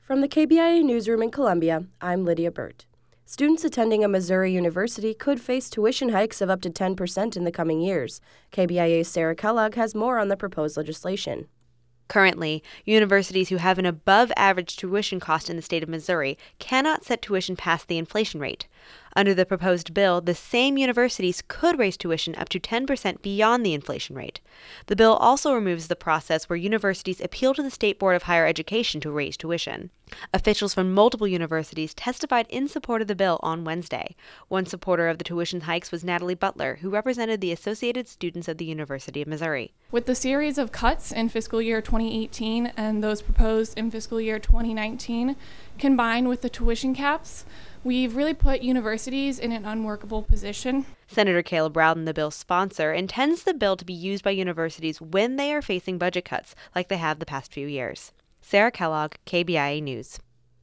From the KBIA Newsroom in Columbia, I'm Lydia Burt. Students attending a Missouri university could face tuition hikes of up to 10% in the coming years. KBIA's Sarah Kellogg has more on the proposed legislation. Currently, universities who have an above-average tuition cost in the state of Missouri cannot set tuition past the inflation rate. Under the proposed bill, the same universities could raise tuition up to 10% beyond the inflation rate. The bill also removes the process where universities appeal to the State Board of Higher Education to raise tuition. Officials from multiple universities testified in support of the bill on Wednesday. One supporter of the tuition hikes was Natalie Butler, who represented the Associated Students of the University of Missouri. With the series of cuts in fiscal year 2018 and those proposed in fiscal year 2019, combined with the tuition caps, we've really put universities in an unworkable position. Senator Caleb Rowden, the bill's sponsor, intends the bill to be used by universities when they are facing budget cuts, like they have the past few years. Sarah Kellogg, KBIA News.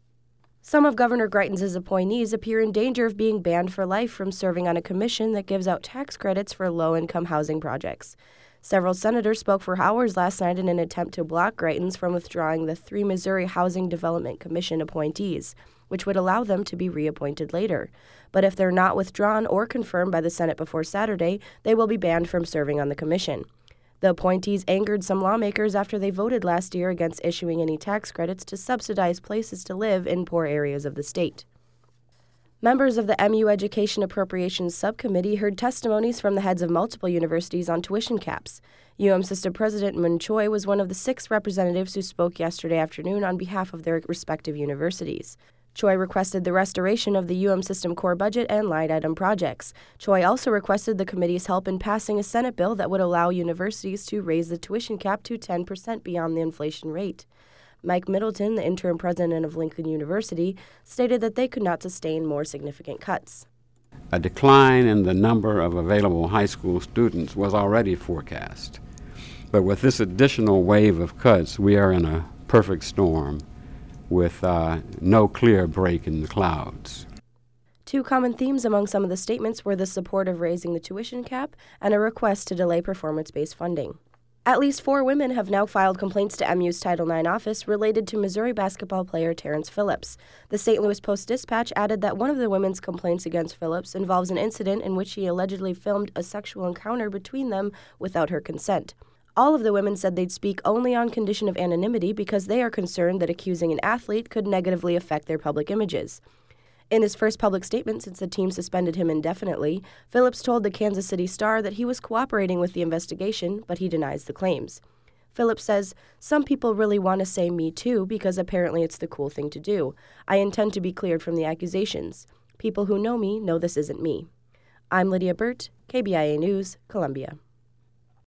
Some of Governor Greitens' appointees appear in danger of being banned for life from serving on a commission that gives out tax credits for low-income housing projects. Several senators spoke for hours last night in an attempt to block Greitens from withdrawing the 3 Missouri Housing Development Commission appointees, which would allow them to be reappointed later. But if they're not withdrawn or confirmed by the Senate before Saturday, they will be banned from serving on the commission. The appointees angered some lawmakers after they voted last year against issuing any tax credits to subsidize places to live in poor areas of the state. Members of the MU Education Appropriations Subcommittee heard testimonies from the heads of multiple universities on tuition caps. System President Mun Choi was one of the 6 representatives who spoke yesterday afternoon on behalf of their respective universities. Choi requested the restoration of the System core budget and line item projects. Choi also requested the committee's help in passing a Senate bill that would allow universities to raise the tuition cap to 10% beyond the inflation rate. Mike Middleton, the interim president of Lincoln University, stated that they could not sustain more significant cuts. A decline in the number of available high school students was already forecast. But with this additional wave of cuts, we are in a perfect storm with no clear break in the clouds. 2 common themes among some of the statements were the support of raising the tuition cap and a request to delay performance-based funding. At least 4 women have now filed complaints to MU's Title IX office related to Missouri basketball player Terrence Phillips. The St. Louis Post-Dispatch added that one of the women's complaints against Phillips involves an incident in which he allegedly filmed a sexual encounter between them without her consent. All of the women said they'd speak only on condition of anonymity because they are concerned that accusing an athlete could negatively affect their public images. In his first public statement since the team suspended him indefinitely, Phillips told the Kansas City Star that he was cooperating with the investigation, but he denies the claims. Phillips says, "Some people really want to say me too because apparently it's the cool thing to do. I intend to be cleared from the accusations. People who know me know this isn't me." I'm Lydia Burt, KBIA News, Columbia.